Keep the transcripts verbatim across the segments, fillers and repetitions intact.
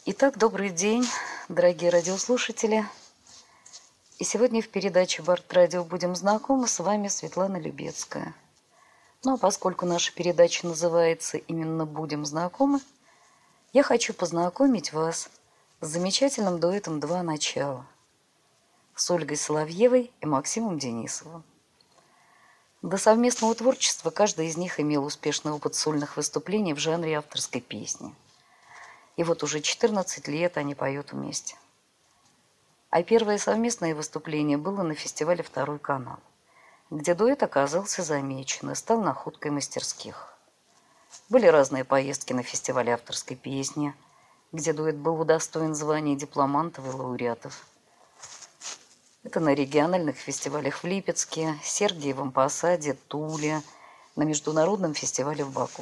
Итак, добрый день, дорогие радиослушатели. И сегодня в передаче «Бард-радио» будем знакомы с вами Светлана Любецкая. Ну а поскольку наша передача называется именно «Будем знакомы», я хочу познакомить вас с замечательным дуэтом «Два начала» с Ольгой Соловьевой и Максимом Денисовым. До совместного творчества каждый из них имел успешный опыт сольных выступлений в жанре авторской песни. И вот уже четырнадцать лет они поют вместе. А первое совместное выступление было на фестивале «Второй канал», где дуэт оказался замечен и стал находкой мастерских. Были разные поездки на фестивале авторской песни, где дуэт был удостоен звания дипломантов и лауреатов. Это на региональных фестивалях в Липецке, Сергиевом Посаде, Туле, на международном фестивале в Баку.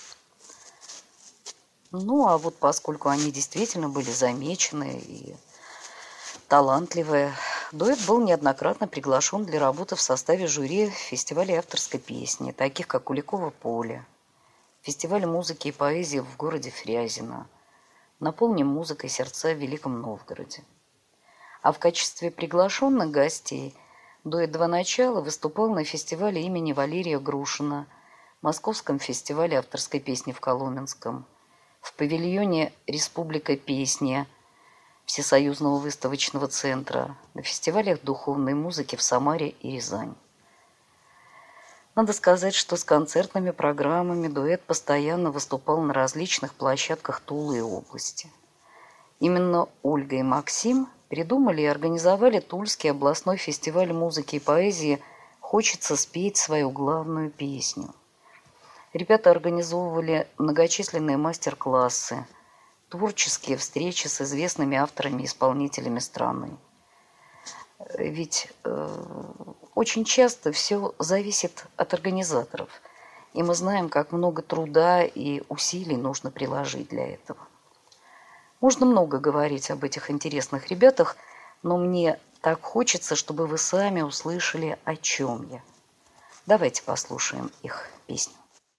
Ну, а вот поскольку они действительно были замечены и талантливые, дуэт был неоднократно приглашен для работы в составе жюри фестиваля авторской песни, таких как Куликово поле, фестиваль музыки и поэзии в городе Фрязино, «Наполним музыкой сердца в Великом Новгороде». А в качестве приглашенных гостей дуэт «Два начала» выступал на фестивале имени Валерия Грушина, Московском фестивале авторской песни в Коломенском, в павильоне «Республика песни» Всесоюзного выставочного центра, на фестивалях духовной музыки в Самаре и Рязани. Надо сказать, что с концертными программами дуэт постоянно выступал на различных площадках Тулы и области. Именно Ольга и Максим придумали и организовали Тульский областной фестиваль музыки и поэзии «Хочется спеть свою главную песню». Ребята организовывали многочисленные мастер-классы, творческие встречи с известными авторами и исполнителями страны. Ведь э, очень часто все зависит от организаторов. И мы знаем, как много труда и усилий нужно приложить для этого. Можно много говорить об этих интересных ребятах, но мне так хочется, чтобы вы сами услышали, о чем я. Давайте послушаем их песню.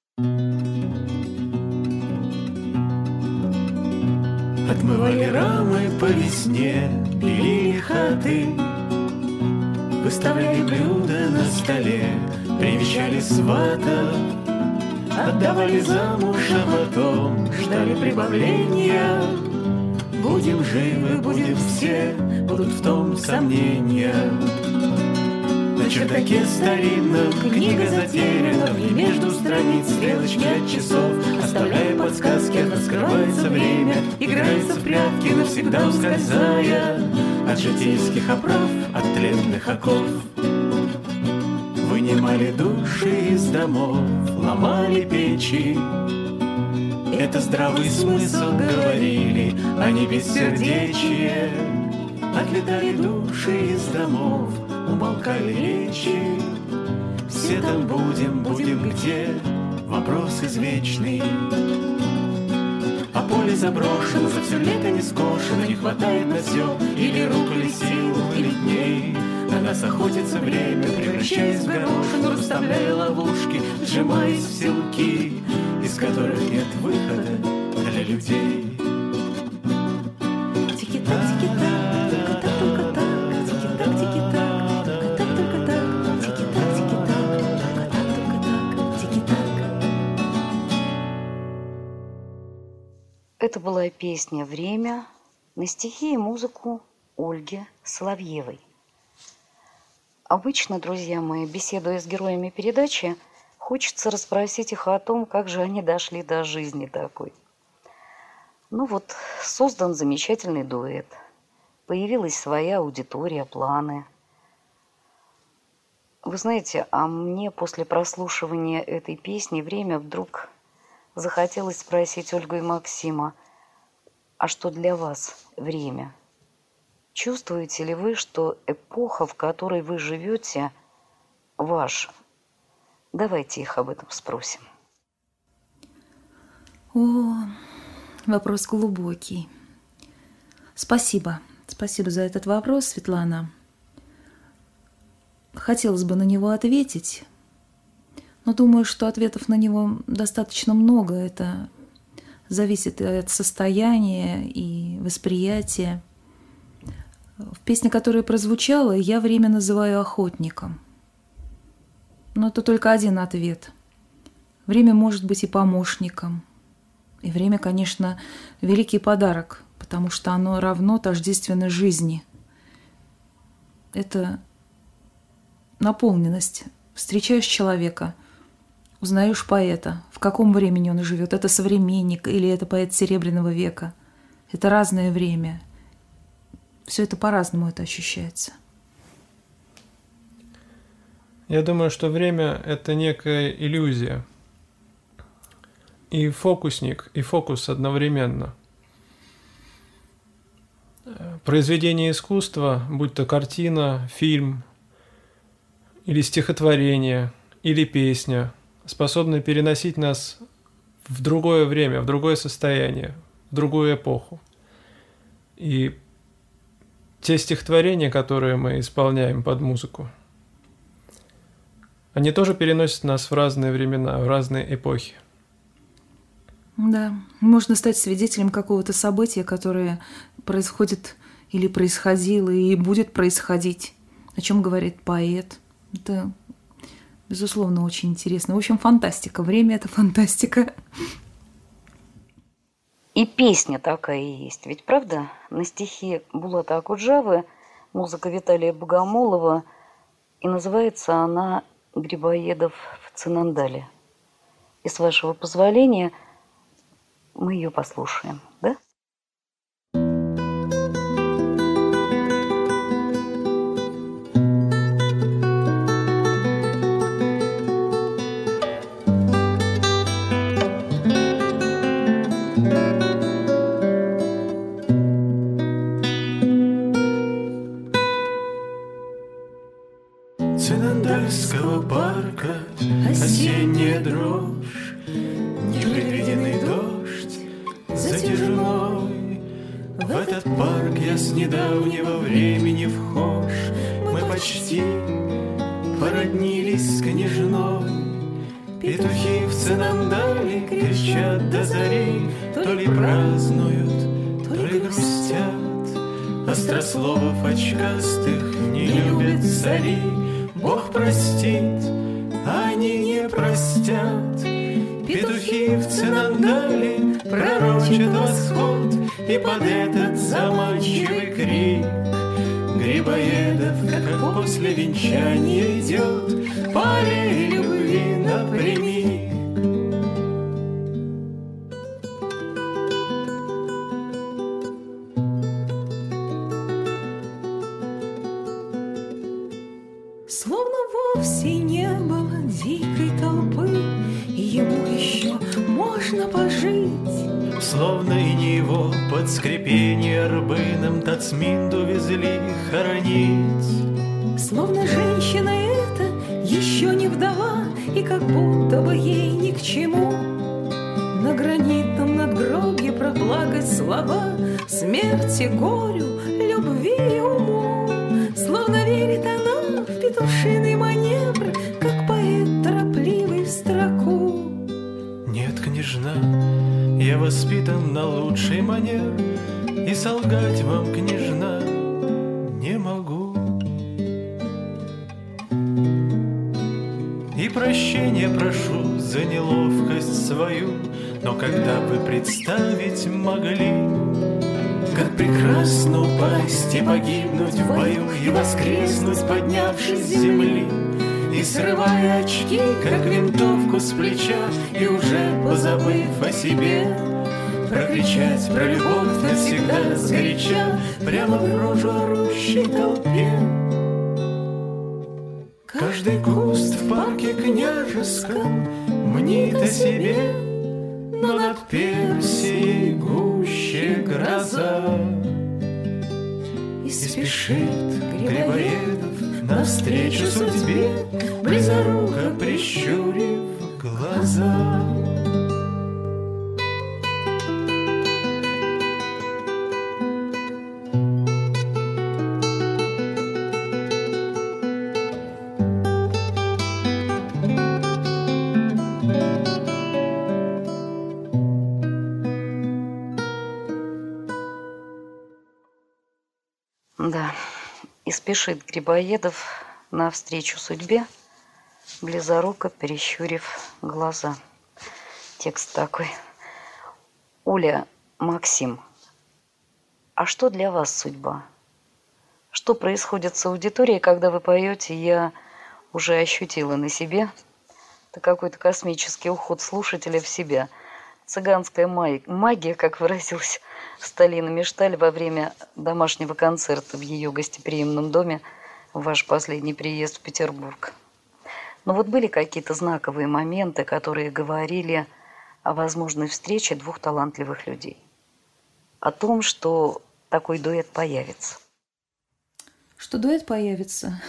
Отмывали рамы по весне, пилили хаты, выставляли блюда на столе, привечали сватов, отдавали замуж, а потом ждали прибавления. Будем живы, будем все, будут в том сомнения. На чердаке старинном книга затеряна, и между страниц стрелочки от часов, оставляя подсказки, раскрывается время, играется в прятки, навсегда ускользая от житейских оправ, от тленных оков. Вынимали души из домов, ломали печи. Это здравый смысл, говорили, а не бессердечие. Отлетали души из домов, умолкали речи. Все там будем, будем где? Вопрос извечный. А поле заброшено, за все лето не скошено, не хватает на все или рук, или сил, или дней. На нас охотится время, превращаясь в горошину, расставляя ловушки, сжимаясь в силки, из которых нет выхода для людей. Это была песня «Время» на стихи и музыку Ольги Соловьевой. Обычно, друзья мои, беседуя с героями передачи, хочется расспросить их о том, как же они дошли до жизни такой. Ну вот, создан замечательный дуэт, появилась своя аудитория, планы. Вы знаете, а мне после прослушивания этой песни «Время» вдруг захотелось спросить Ольгу и Максима, а что для вас время? Чувствуете ли вы, что эпоха, в которой вы живете, ваша? Давайте их об этом спросим. О, вопрос глубокий. Спасибо. Спасибо за этот вопрос, Светлана. Хотелось бы на него ответить, но думаю, что ответов на него достаточно много. Это зависит от состояния и восприятия. В песне, которая прозвучала, я время называю охотником. Но это только один ответ. Время может быть и помощником. И время, конечно, великий подарок, потому что оно равно тождественно жизни. Это наполненность. Встречаешь человека, узнаешь поэта, в каком времени он живет. Это современник или это поэт Серебряного века. Это разное время. Все это по-разному это ощущается. Я думаю, что время – это некая иллюзия. И фокусник, и фокус одновременно. Произведение искусства, будь то картина, фильм, или стихотворение, или песня, способны переносить нас в другое время, в другое состояние, в другую эпоху. И те стихотворения, которые мы исполняем под музыку, они тоже переносят нас в разные времена, в разные эпохи. Да, можно стать свидетелем какого-то события, которое происходит или происходило, и будет происходить, о чем говорит поэт. Это, безусловно, очень интересно. В общем, фантастика. Время – это фантастика. И песня такая и есть. Ведь правда, на стихи Булата Акуджавы, музыка Виталия Богомолова, и называется она «Грибоедов в Цинандале». И с вашего позволения мы ее послушаем, да? Цинандальского парка осенняя дрожь, непредвиденный дождь затяжной. В этот парк я с недавнего времени вхож. Мы почти породнились с княжной. Петухи в Цинандале кричат до зари, то ли празднуют, то ли грустят. Острословов очкастых не любят цари. Бог простит, они не простят. Петухи в Цинандале пророчат восход, и под этот заманчивый крик Грибоедов, как после венчания, идет по аллее любви напрямик. Словно вовсе не было дикой толпы, и ему еще можно пожить. Словно и не его под скрипение рбыном Тацминду везли хоронить. Словно женщина эта еще не вдова, и как будто бы ей ни к чему на гранитном надгробье проплакать слова смерти, горю, любви и уму. Словно верит она в петушиный маневр, как поэт торопливый в строку. Нет, княжна, я воспитан на лучший манер, и солгать вам, княжна, не могу. И прощения прошу за неловкость свою, но когда вы представить могли, как прекрасно упасть и погибнуть в бою, и воскреснуть, поднявшись с земли, и срывая очки, как винтовку с плеча, и уже позабыв о себе, прокричать про любовь навсегда сгоряча прямо в рожу орущей толпе. Каждый куст в парке княжеском мнит о себе, но над Персией гуще гроза. И спешит Грибоедов навстречу судьбе, близоруко прищурив глаза. Да, и спешит Грибоедов навстречу судьбе, близоруко перещурив глаза. Текст такой. Оля, Максим, а что для вас судьба? Что происходит с аудиторией, когда вы поете, я уже ощутила на себе. Это какой-то космический уход слушателя в себя. Цыганская магия, как выразилась Сталина Мишталь во время домашнего концерта в ее гостеприимном доме в ваш последний приезд в Петербург. Но вот были какие-то знаковые моменты, которые говорили о возможной встрече двух талантливых людей. О том, что такой дуэт появится. Что дуэт появится?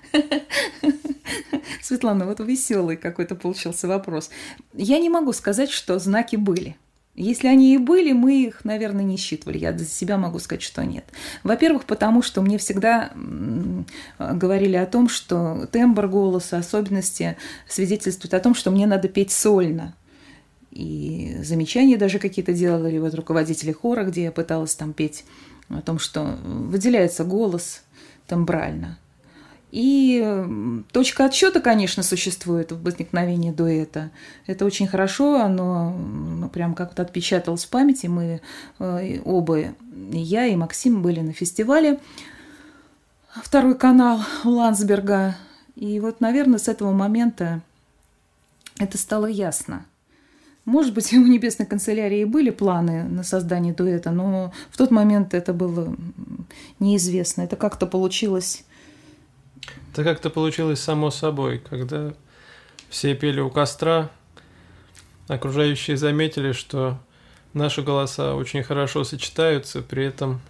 Светлана, вот веселый какой-то получился вопрос. Я не могу сказать, что знаки были. Если они и были, мы их, наверное, не считывали. Я за себя могу сказать, что нет. Во-первых, потому что мне всегда говорили о том, что тембр голоса, особенности свидетельствуют о том, что мне надо петь сольно. И замечания даже какие-то делали вот руководители хора, где я пыталась там петь о том, что выделяется голос тембрально. И точка отсчета, конечно, существует в возникновении дуэта. Это очень хорошо, оно прям как-то отпечаталось в памяти. Мы оба, и я, и Максим, были на фестивале «Второй канал» у Ландсберга. И вот, наверное, с этого момента это стало ясно. Может быть, у Небесной канцелярии были планы на создание дуэта, но в тот момент это было неизвестно. Это как-то получилось... Это как-то получилось само собой, когда все пели у костра, окружающие заметили, что наши голоса очень хорошо сочетаются, при этом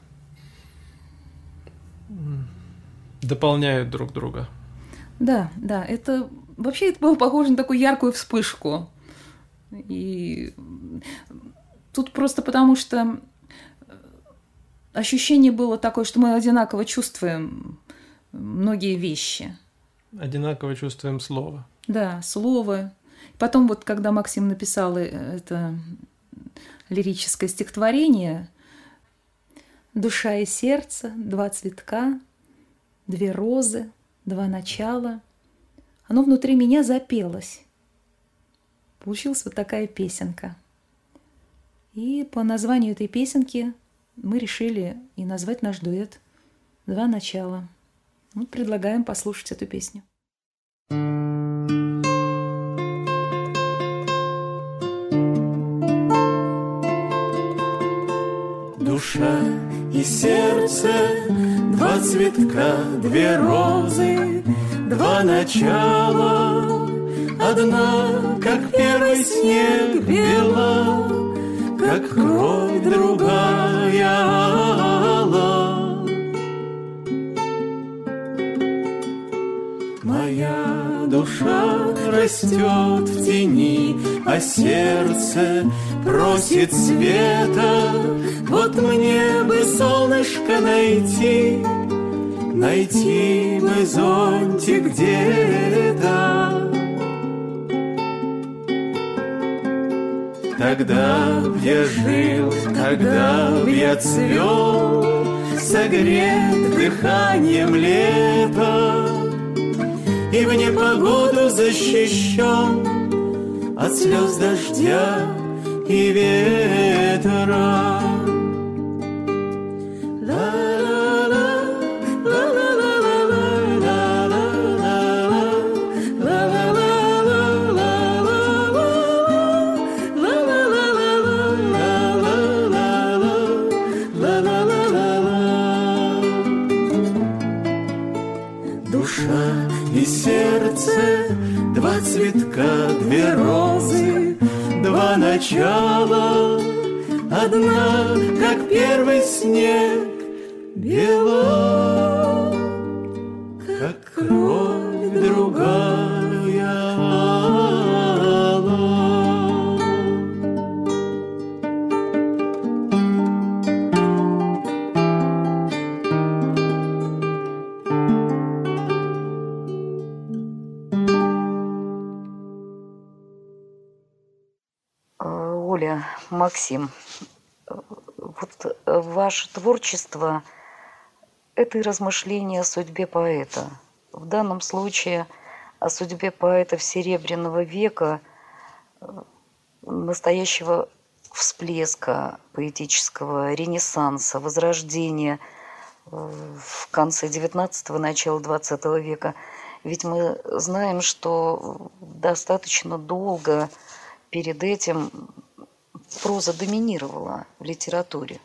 дополняют друг друга. Да, да, это вообще это было похоже на такую яркую вспышку. И тут просто потому, что ощущение было такое, что мы одинаково чувствуем многие вещи. Одинаково чувствуем слово. Да, слово. Потом вот, когда Максим написал это лирическое стихотворение «Душа и сердце, два цветка, две розы, два начала», оно внутри меня запелось. Получилась вот такая песенка. И по названию этой песенки мы решили и назвать наш дуэт «Два начала». Вот предлагаем послушать эту песню. Душа и сердце, два цветка, две розы, два начала. Одна, как первый снег, бела, как кровь, другая ала. Моя душа растет в тени, а сердце просит света. Вот мне бы солнышко найти, найти бы зонтик где-то. Тогда б я жил, тогда б я цвел, согрет дыханием лета, и в непогоду защищен от слез дождя и ветра. Душа и сердце, два цветка, две розы, два начала. Одна, как первый снег, бела, как кровь, другая ала. Оля, Максим, вот ваше творчество – это и размышления о судьбе поэта. В данном случае о судьбе поэтов Серебряного века, настоящего всплеска поэтического ренессанса, возрождения в конце девятнадцатого, начало двадцатого века. Ведь мы знаем, что достаточно долго перед этим проза доминировала в литературе.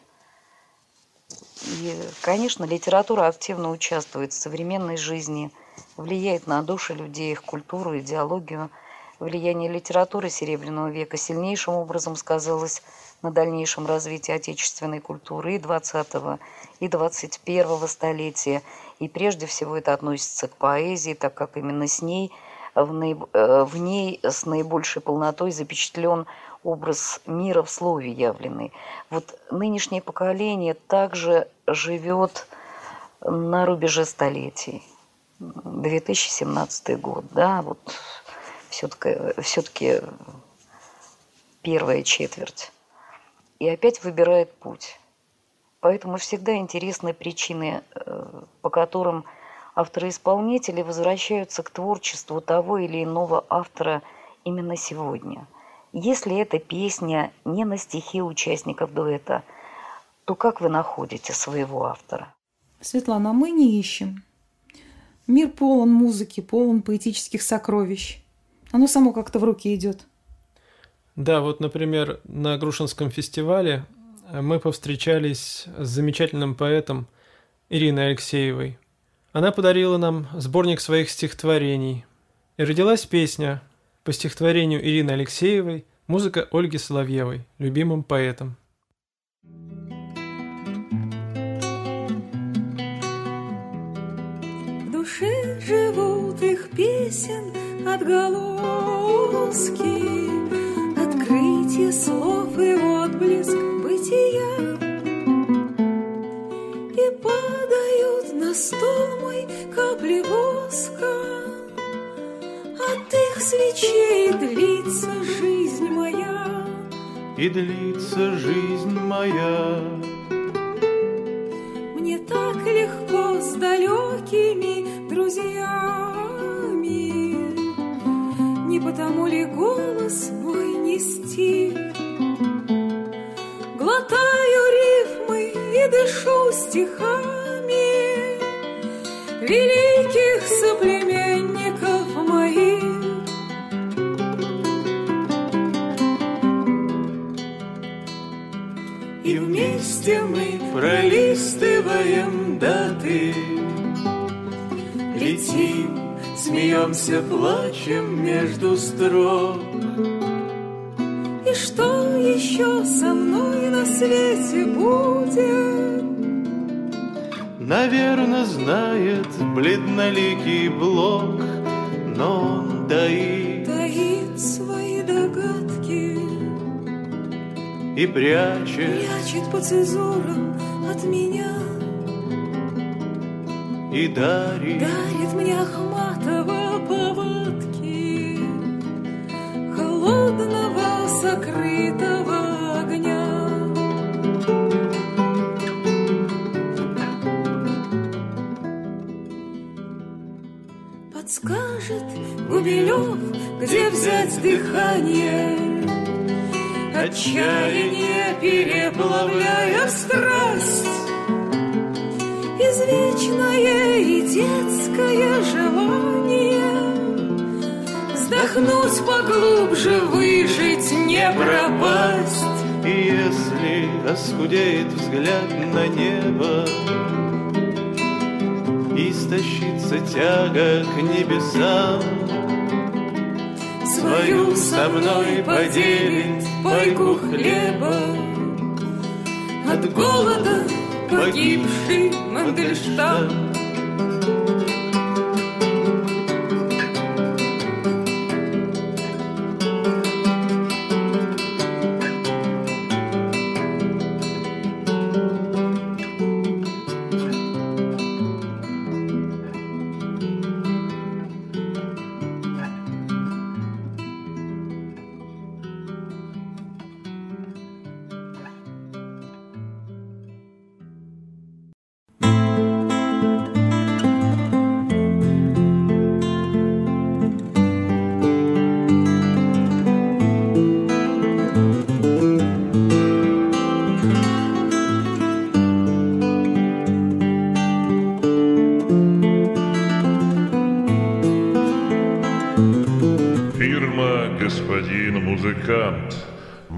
И, конечно, литература активно участвует в современной жизни, влияет на души людей, их культуру, идеологию. Влияние литературы Серебряного века сильнейшим образом сказалось на дальнейшем развитии отечественной культуры и двадцатого, и двадцать первого столетия. И прежде всего это относится к поэзии, так как именно с ней, в, наиб... в ней с наибольшей полнотой запечатлен образ мира в слове явленный. Вот нынешнее поколение также живет на рубеже столетий. две тысячи семнадцатый год, да, вот все-таки, все-таки первая четверть. И опять выбирает путь. Поэтому всегда интересны причины, по которым авторы-исполнители возвращаются к творчеству того или иного автора именно сегодня. Если эта песня не на стихи участников дуэта, то как вы находите своего автора? Светлана, мы не ищем. Мир полон музыки, полон поэтических сокровищ. Оно само как-то в руки идет. Да, вот, например, на Грушинском фестивале мы повстречались с замечательным поэтом Ириной Алексеевой. Она подарила нам сборник своих стихотворений. И родилась песня по стихотворению Ирины Алексеевой, музыка Ольги Соловьевой, любимым поэтом. В душе живут их песен отголоски, открытие слов и отблеск бытия. И падают на стол мой капли воска, от их свечей длится жизнь моя. И длится жизнь моя. Мне так легко с далекими друзьями, не потому ли голос мой не стих? Глотаю рифмы и дышу стихами великих соплеменников моих. И вместе мы пролистываем даты, летим, смеемся, плачем между строк. И что еще со мной на свете будет? Наверно, знает бледноликий Блок, но он таит, таит свои догадки и прячет, прячет по цензурам от меня, и дарит, дарит мне Ахматова поводки холодного сокрытого огня. Подскажет Гумилев, где взять дыхание, отчаяние переплавляя в страсть, извечное и детское желание вздохнуть поглубже, выжить, не пропасть. И если оскудеет взгляд на небо, истощится тяга к небесам, свою со мной поделит пайку хлеба, от голода погибший Мандельштам.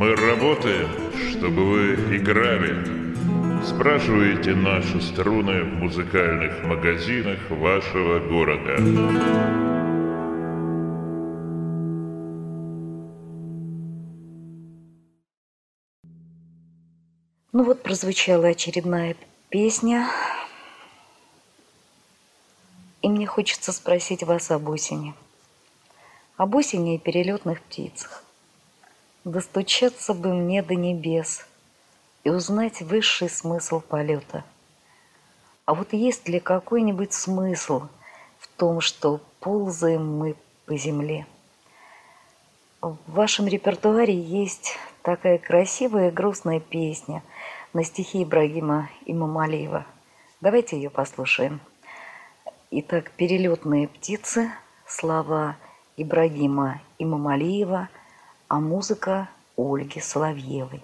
Мы работаем, чтобы вы играли. Спрашивайте наши струны в музыкальных магазинах вашего города. Ну вот прозвучала очередная песня. И мне хочется спросить вас об осени. Об осени и перелетных птицах. Достучаться бы мне до небес и узнать высший смысл полета. А вот есть ли какой-нибудь смысл в том, что ползаем мы по земле? В вашем репертуаре есть такая красивая и грустная песня на стихи Ибрагима Имамалиева. Давайте ее послушаем. Итак, «Перелетные птицы», слова Ибрагима Имамалиева, а музыка Ольги Соловьевой.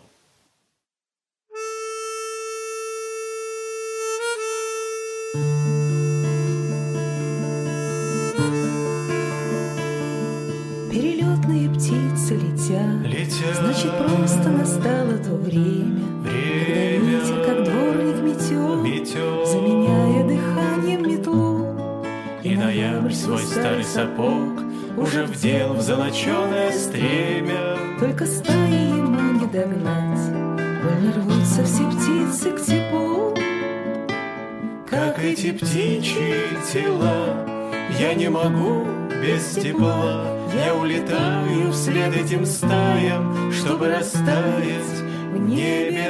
Перелетные птицы летят, Летят. Значит, просто настало то время, Время. Когда ветер, как дворник, метет, Метет. заменяя дыханием метлу. И ноябрь свой старый сапог уже вдел в золоченое стремя. Только стаи ему не догнать, вольно рвутся все птицы к теплу. Как эти птичьи тела, я не могу без тепла. Я улетаю вслед этим стаям, чтобы растаять, в небе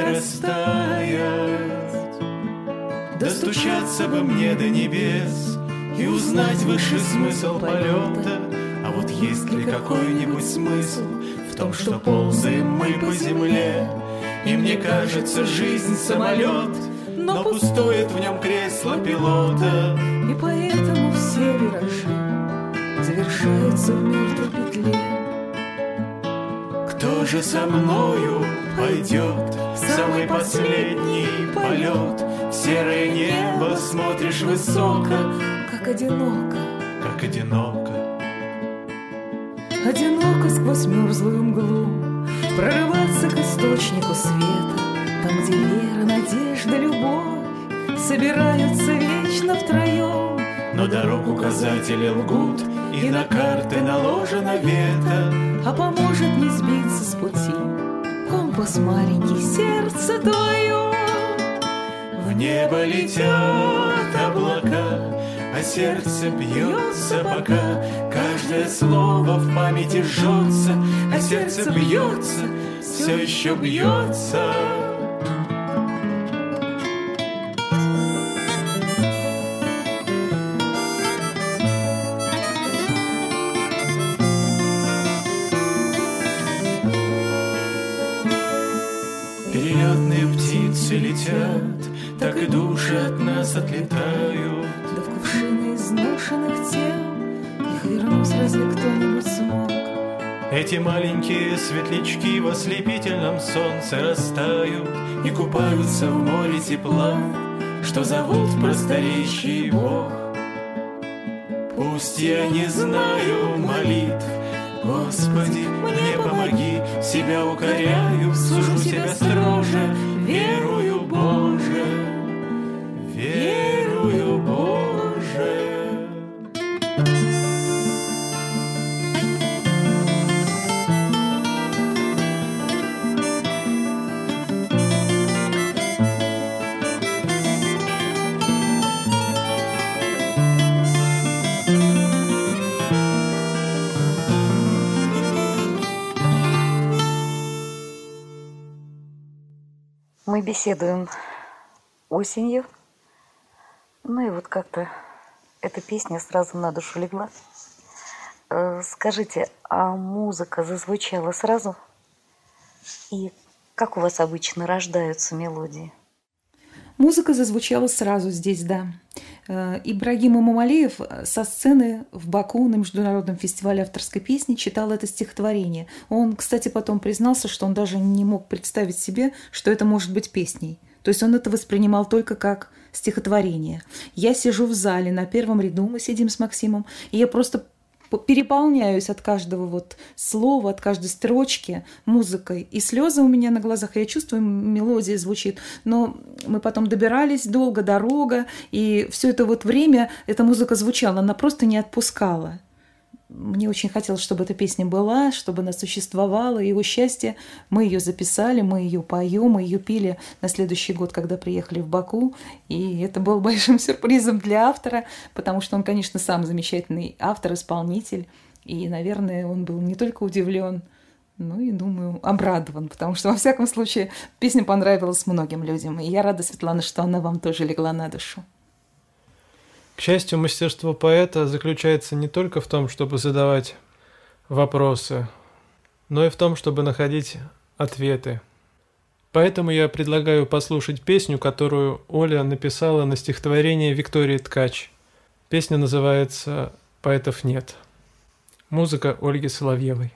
растаять. Достучаться бы мне до небес и узнать высший смысл полета. А вот есть ли какой-нибудь смысл в том, что ползаем мы по земле? И мне кажется, жизнь самолет, но пустует в нем кресло пилота. И поэтому все виражи завершаются в мертвой петле. Кто же со мною пойдет в самый последний полет? В серое небо смотришь высоко, Как одиноко, как одиноко. одиноко сквозь мерзлую мглу прорываться к источнику света, там, где вера, надежда, любовь собираются вечно втроем. Но дорог указатели лгут, и на карты наложено вето. А поможет не сбиться с пути компас маленький, сердце твое. В небо летят облака, а сердце бьется пока. Каждое слово в памяти жжется, а сердце бьется, все еще бьется. Перелетные птицы летят, так и души от нас отлетают. Да в кувшины изношенных тел их вернуть разве кто-нибудь смог? Эти маленькие светлячки в ослепительном солнце растают и купаются в море тепла, что зовут просторечий Бог. Пусть я не знаю молитв, Господи, мне помоги, себя укоряю, сужу себя строже, верую, Боже, верую, Боже. Мы беседуем осенью. Ну и вот как-то эта песня сразу на душу легла. Э, Скажите, а музыка зазвучала сразу? И как у вас обычно рождаются мелодии? Музыка зазвучала сразу здесь, да. Ибрагим Имамалиев со сцены в Баку на Международном фестивале авторской песни читал это стихотворение. Он, кстати, потом признался, что он даже не мог представить себе, что это может быть песней. То есть он это воспринимал только как стихотворение. Я сижу в зале, на первом ряду мы сидим с Максимом, и я просто переполняюсь от каждого вот слова, от каждой строчки музыкой. И слезы у меня на глазах, я чувствую, мелодия звучит. Но мы потом добирались, долго дорога, и все это вот время эта музыка звучала, она просто не отпускала. Мне очень хотелось, чтобы эта песня была, чтобы она существовала. И его счастье, мы ее записали, мы ее поем, мы ее пели на следующий год, когда приехали в Баку. И это был большим сюрпризом для автора, потому что он, конечно, сам замечательный автор, исполнитель. И, наверное, он был не только удивлен, но и, думаю, обрадован, потому что, во всяком случае, песня понравилась многим людям. И я рада, Светлана, что она вам тоже легла на душу. К счастью, мастерство поэта заключается не только в том, чтобы задавать вопросы, но и в том, чтобы находить ответы. Поэтому я предлагаю послушать песню, которую Оля написала на стихотворение Виктории Ткач. Песня называется «Поэтов нет». Музыка Ольги Соловьевой.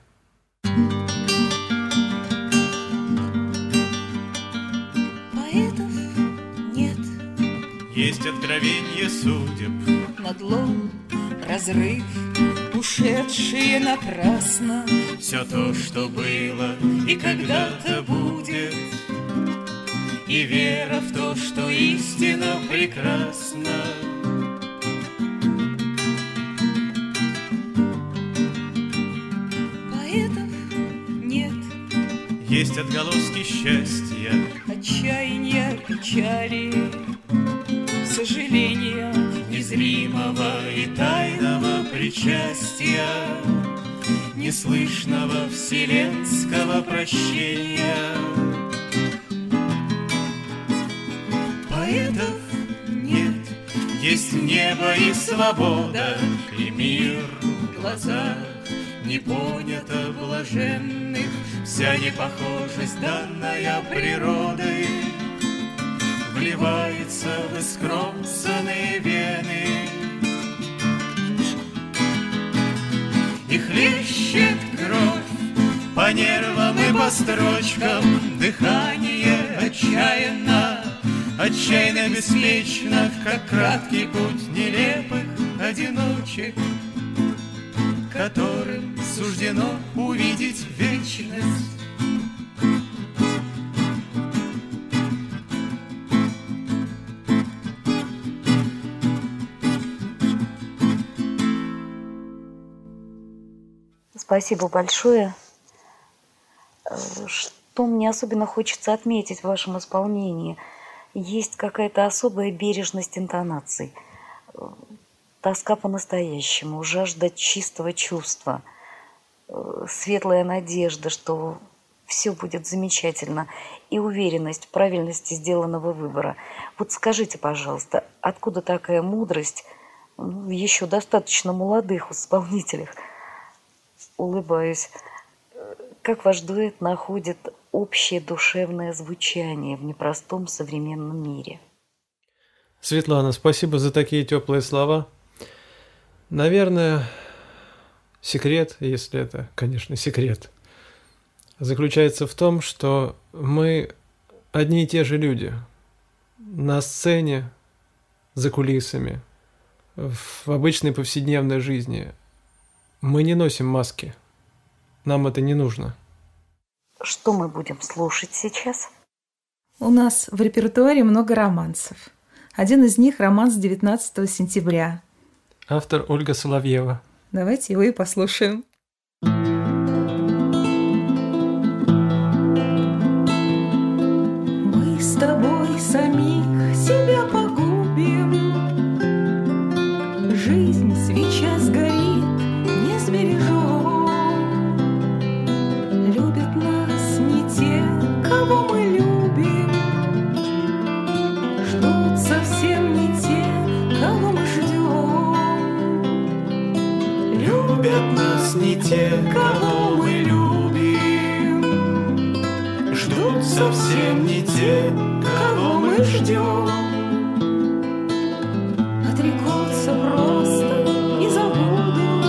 Поэтов нет. Есть откровенье судеб, Надлом, разрыв, ушедшие напрасно. все то, что было и когда-то будет, и вера в то, что истина прекрасна. Поэтов нет. Есть отголоски счастья, Отчаяния, печали, сожаления, незримого и тайного причастия, неслышного вселенского прощения. Поэтов нет, есть небо и свобода, и мир в глазах непонято блаженных, вся непохожесть, данная природой, вливается в искромсанные вены и хлещет кровь по нервам и по строчкам, дыхание отчаянно, отчаянно беспечно, как краткий путь нелепых одиночек, которым суждено увидеть вечность. Спасибо большое. Что мне особенно хочется отметить в вашем исполнении, есть какая-то особая бережность интонаций, тоска по-настоящему, жажда чистого чувства, светлая надежда, что все будет замечательно, и уверенность в правильности сделанного выбора. Вот скажите, пожалуйста, откуда такая мудрость в еще достаточно молодых исполнителях? Улыбаюсь. Как ваш дуэт находит общее душевное звучание в непростом современном мире? Светлана, спасибо за такие теплые слова. Наверное, секрет, если это, конечно, секрет, заключается в том, что мы одни и те же люди. На сцене, за кулисами, в обычной повседневной жизни. Мы не носим маски. Нам это не нужно. Что мы будем слушать сейчас? У нас в репертуаре много романсов. Один из них – романс девятнадцатого сентября. Автор Ольга Соловьева. Давайте его и послушаем. Мы с тобой самих себя погубим. Жизнь свеча сгорит, не сбережем. Любят нас не те, кого мы любим. Ждут совсем не те, кого мы ждем. Любят нас не те, кого мы любим. Ждут совсем не те, кого мы ждем. Отрекутся просто и забудут,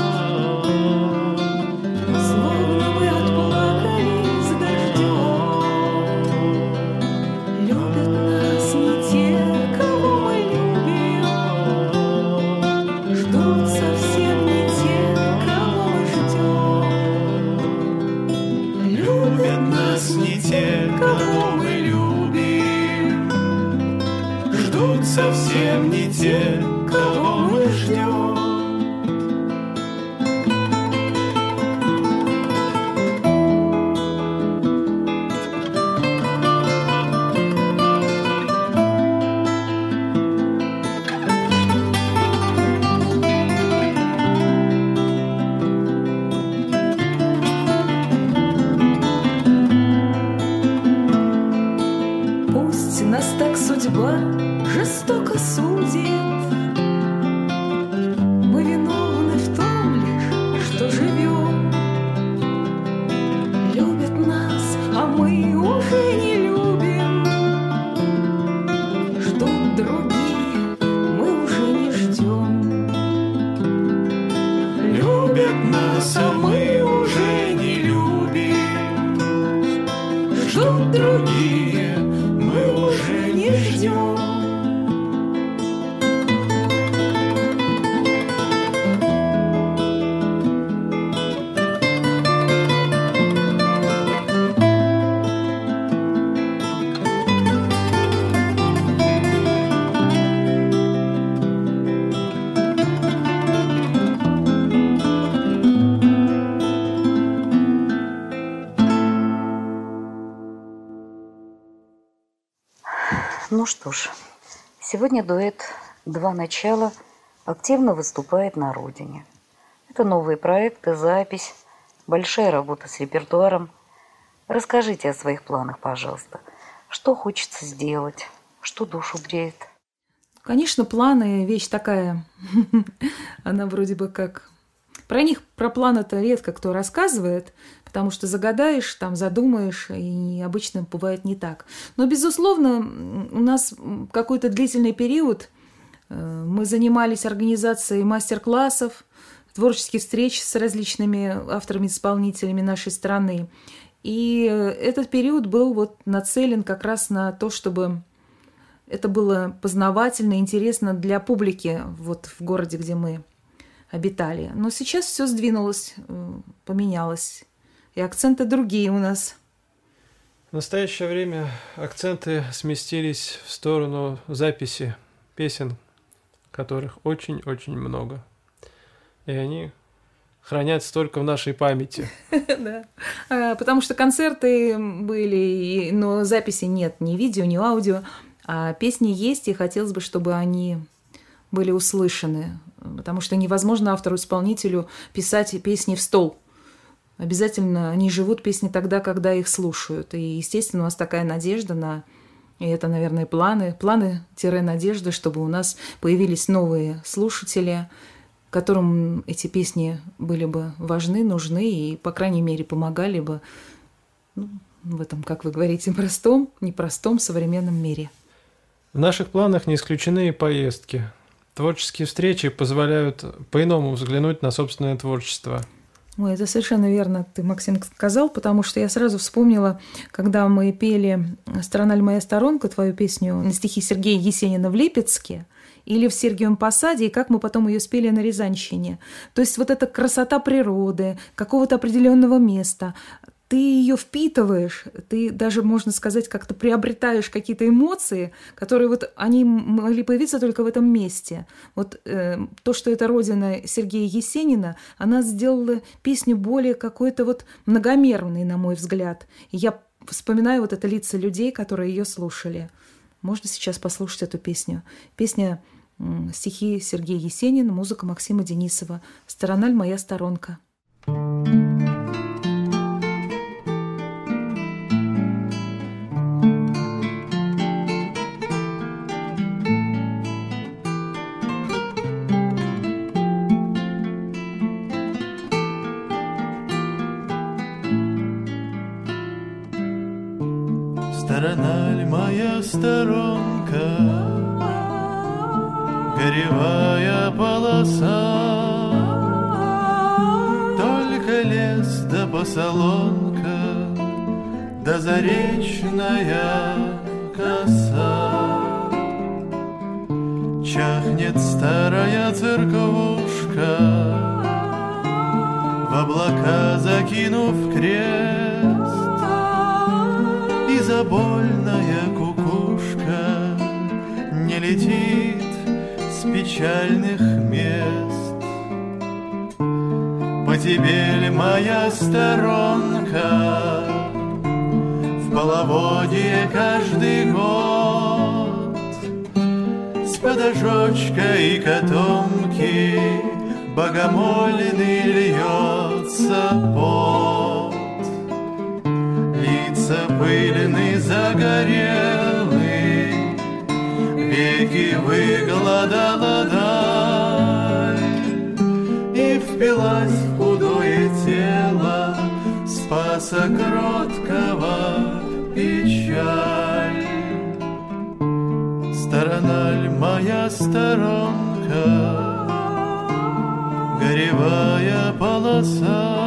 словно мы отплакались дождем. Любят нас не те, кого мы любим. Ждут совсем не те, кого кого мы любим, ждут совсем не те, кого мы ждем. Жестоко судит, мы виновны в том лишь, что живем. Любят нас, а мы уже не любим. Ждут другие, мы уже не ждем. Любят нас, а мы уже не любим. Ждут другие, мы уже не ждем. Ну что ж, сегодня дуэт «Два начала» активно выступает на родине. Это новые проекты, запись, большая работа с репертуаром. Расскажите о своих планах, пожалуйста. Что хочется сделать? Что душу греет? Конечно, планы – вещь такая, она вроде бы как… Про них, про планы-то редко кто рассказывает, потому что загадаешь, там задумаешь, и обычно бывает не так. Но, безусловно, у нас какой-то длительный период мы занимались организацией мастер-классов, творческих встреч с различными авторами-исполнителями нашей страны. И этот период был вот нацелен как раз на то, чтобы это было познавательно, интересно для публики вот в городе, где мы обитали. Но сейчас все сдвинулось, поменялось. И акценты другие у нас. В настоящее время акценты сместились в сторону записи песен, которых очень-очень много. И они хранятся только в нашей памяти. Да. Потому что концерты были, но записи нет, ни видео, ни аудио. А песни есть, и хотелось бы, чтобы они были услышаны. Потому что невозможно автору-исполнителю писать песни в стол. Обязательно они живут песни тогда, когда их слушают. И, естественно, у нас такая надежда на... И это, наверное, планы. Планы-надежда, чтобы у нас появились новые слушатели, которым эти песни были бы важны, нужны и, по крайней мере, помогали бы ну, в этом, как вы говорите, простом, непростом современном мире. В наших планах не исключены и поездки. Творческие встречи позволяют по-иному взглянуть на собственное творчество. Ой, это совершенно верно ты, Максим, сказал, потому что я сразу вспомнила, когда мы пели «Страна ль моя сторонка», твою песню на стихи Сергея Есенина в Липецке, или в Сергиевом Посаде, и как мы потом ее спели на Рязанщине. То есть вот эта красота природы, какого-то определенного места, ты ее впитываешь, ты даже, можно сказать, как-то приобретаешь какие-то эмоции, которые вот они могли появиться только в этом месте. Вот э, то, что это родина Сергея Есенина, она сделала песню более какой-то вот многомерной, на мой взгляд. И я вспоминаю вот это лица людей, которые ее слушали. Можно сейчас послушать эту песню. Песня м, стихи Сергея Есенина, музыка Максима Денисова. «Сторона ль моя сторонка». Сторона ль моя сторонка, горевая полоса, только лес да босолонка, да заречная коса. Чахнет старая церквушка, в облака закинув крест, и сердцебольная кукушка не летит с печальных мест. По тебе ли моя сторонка в половодье каждый год с подожочкой и котомки богомольный льется пот. Лица пыльны, загорелы, веки выгладала даль, и впилась в худое тело Спаса кроткого печаль. Сторона ль моя сторонка, горевая полоса,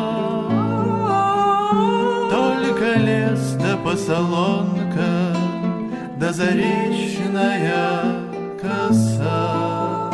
только лес да посолонка, да заречная коса.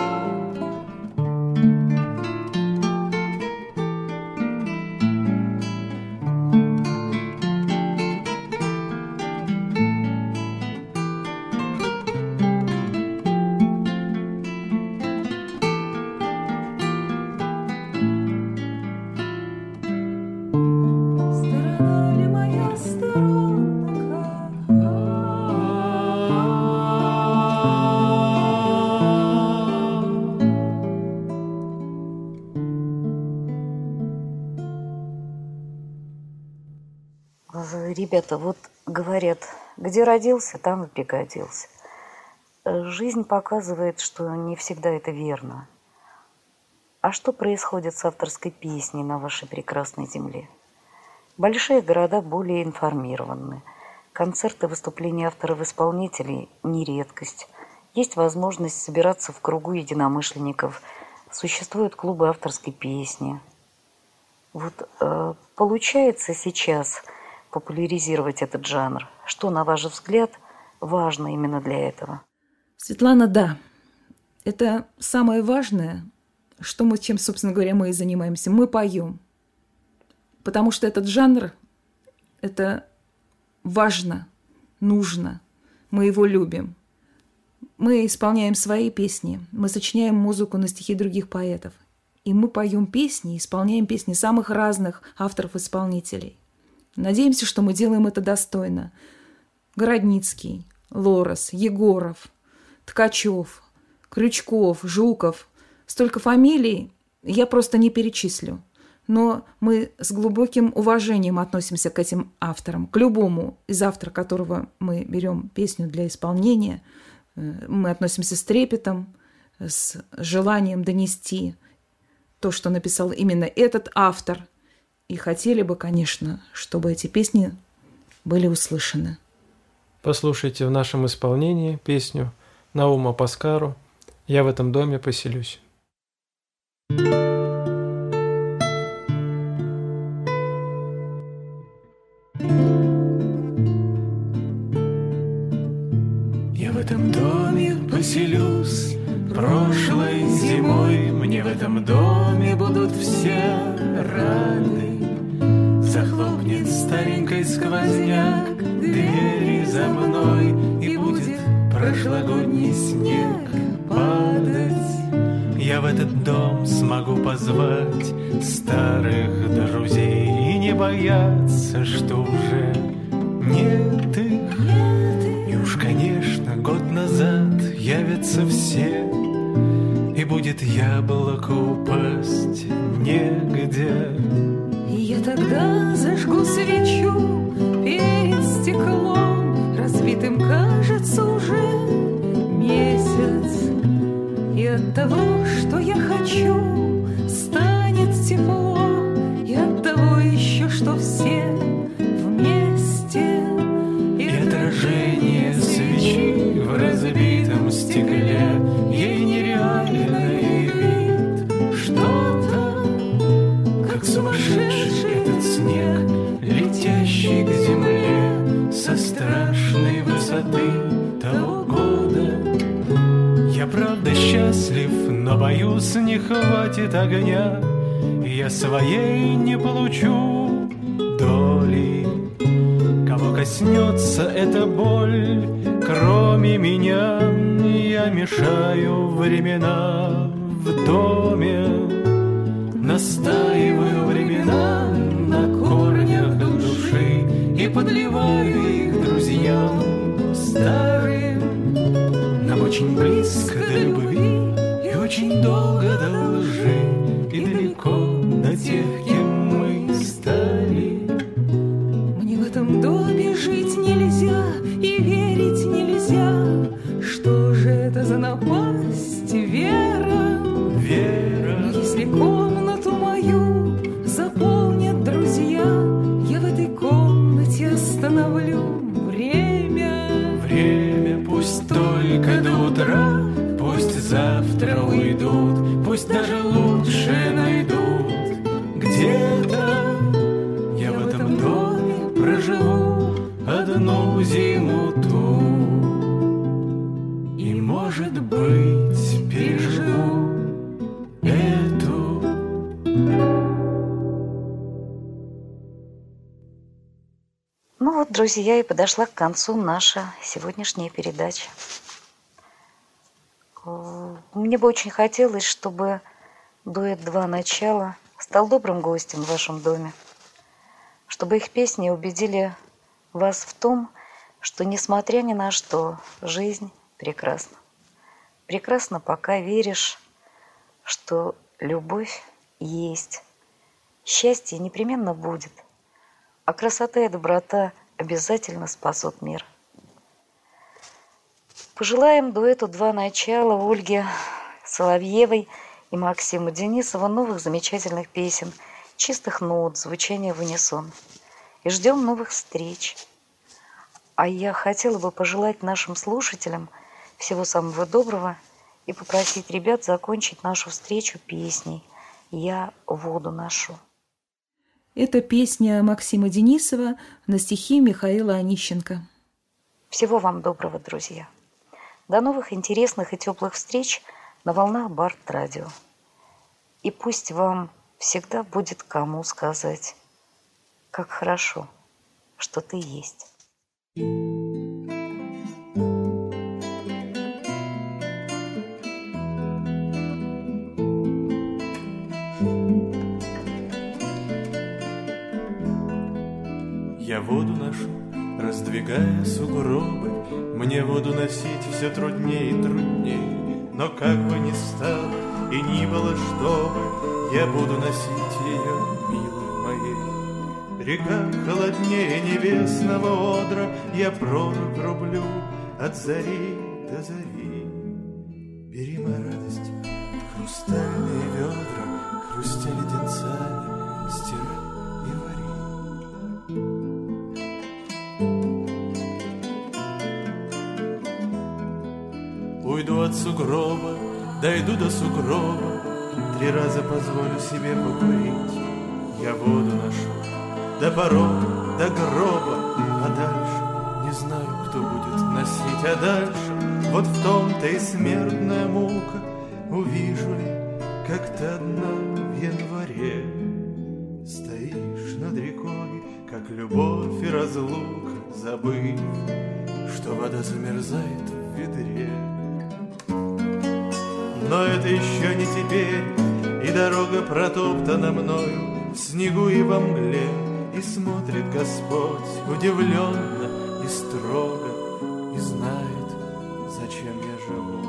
Ребята, вот говорят, где родился, там и пригодился. Жизнь показывает, что не всегда это верно. А что происходит с авторской песней на вашей прекрасной земле? Большие города более информированы. Концерты, выступления авторов-исполнителей – не редкость. Есть возможность собираться в кругу единомышленников. Существуют клубы авторской песни. Вот э, получается сейчас популяризировать этот жанр? Что, на ваш взгляд, важно именно для этого? Светлана, да. Это самое важное, что мы, чем, собственно говоря, мы и занимаемся. Мы поем. Потому что этот жанр, это важно, нужно. Мы его любим. Мы исполняем свои песни, мы сочиняем музыку на стихи других поэтов. И мы поем песни, исполняем песни самых разных авторов-исполнителей. Надеемся, что мы делаем это достойно. Городницкий, Лорос, Егоров, Ткачев, Крючков, Жуков. Столько фамилий я просто не перечислю. Но мы с глубоким уважением относимся к этим авторам. К любому из авторов, которого мы берем песню для исполнения, мы относимся с трепетом, с желанием донести то, что написал именно этот автор. И хотели бы, конечно, чтобы эти песни были услышаны. Послушайте в нашем исполнении песню Наума Паскару «Я в этом доме поселюсь». Я в этом доме поселюсь, прошлой зимой мне в этом доме будут все рады. Захлопнет старенький сквозняк двери за мной, и будет прошлогодний снег падать. Я в этот дом смогу позвать старых друзей и не бояться, что уже нет их. И уж, конечно, год назад явятся все, и будет яблоко упасть негде. Я тогда зажгу свечу перед стеклом, разбитым кажется уже месяц. И от того, что я хочу, станет тепло, и от того еще, что все вместе. И отражение свечи в разбитом стекле ей нереальный вид. Что-то, как сумасшедший этот снег, летящий к земле со страшной высоты того года. Я правда счастлив, но боюсь, не хватит огня, и я своей не получу доли. Кого коснется эта боль, кроме меня я мешаю времена в доме, настаиваю времена на корнях души и подливаю их друзьям старым. Нам очень близко до любви и очень долго до лжи, и далеко до тех, кем мы стали. Мне в этом доме жить нельзя и верить нельзя. Что же это за напасть, Вера? Вера. Но если комнату мою заполнят друзья, я в этой комнате остановлю время. Время пусть только до утра, пусть завтра уйдут, пусть даже лучше найдут. Где-то я в этом доме проживу одну зиму ту, и, может быть, переживу эту. Ну вот, друзья, и подошла к концу наша сегодняшняя передача. Мне бы очень хотелось, чтобы дуэт «Два начала» стал добрым гостем в вашем доме, чтобы их песни убедили вас в том, что, несмотря ни на что, жизнь прекрасна. Прекрасно, пока веришь, что любовь есть, счастье непременно будет, а красота и доброта обязательно спасут мир. Пожелаем дуэту «Два начала» Ольге Соловьевой и Максиму Денисову новых замечательных песен, чистых нот, звучания в унисон. И ждем новых встреч. А я хотела бы пожелать нашим слушателям всего самого доброго и попросить ребят закончить нашу встречу песней «Я воду ношу». Это песня Максима Денисова на стихи Михаила Онищенко. Всего вам доброго, друзья. До новых интересных и теплых встреч на волнах Барт-радио. И пусть вам всегда будет кому сказать, как хорошо, что ты есть. Я воду ношу, раздвигая сугробы, мне воду носить все труднее и труднее. Но как бы ни стало и ни было что бы, я буду носить ее, милой моей. Река холоднее небесного одра, я прорубь рублю от зари до зари. Бери, моя радость, хрустальные ведра, хрустя леденцами, стирай и вари. Уйду от сугроба, дойду до сугроба, три раза позволю себе покурить. Я воду ношу до порога, до гроба, а дальше не знаю, кто будет носить. А дальше вот в том-то и смертная мука, увижу ли, как ты одна в январе стоишь над рекой, как любовь и разлука, забыв, что вода замерзает в ведре. Но это еще не теперь, и дорога протоптана мною в снегу и во мгле, и смотрит Господь удивленно и строго, и знает, зачем я живу.